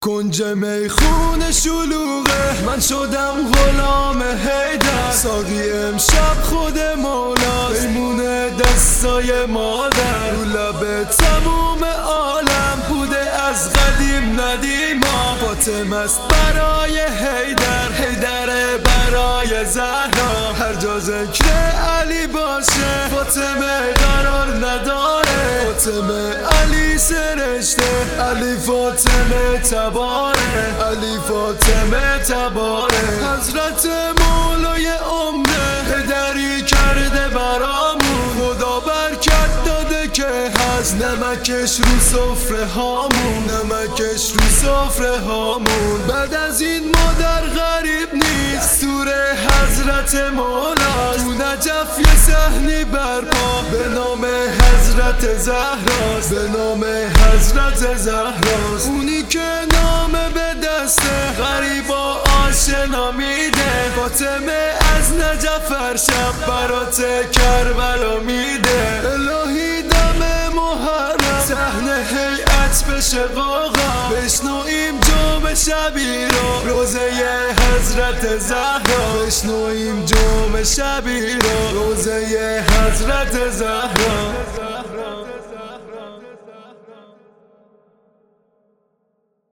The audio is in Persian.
کنج میخونه شلوغه، من شدم غلام حیدر. ساقی امشب خود مولاست، میمونه دستای مادر. رو لب تموم عالم بوده از قدیم ندیما. فاطمه است برای حیدر، حیدر برای زهرا. هر جا ذکر علی باشه فاطمه قرار نداره. فاطمه علی سرشته، علی فاطمه تباره، علی فاطمه تباره. حضرت مولای عمره پدری کرده برامون. خدا برکت داده که هست نمکش رو سفره هامون، نمکش رو سفره هامون. بعد از این مادر غریب نیست، سوره حضرت مولا. تو نجف یه صحنی برپا به نام حضرت زهراست، به نام حضرت زهراست. اونی که نام به دسته غریبا آشنا میده. فاطمه از نجف هر شب برات کربلا میده. الهی دم محرم صحنه هیئت بشه واقعا، بشنویم جام شبی رو روزه حضرت زهرا. بشنویم جام شبی رو روزه حضرت زهرا.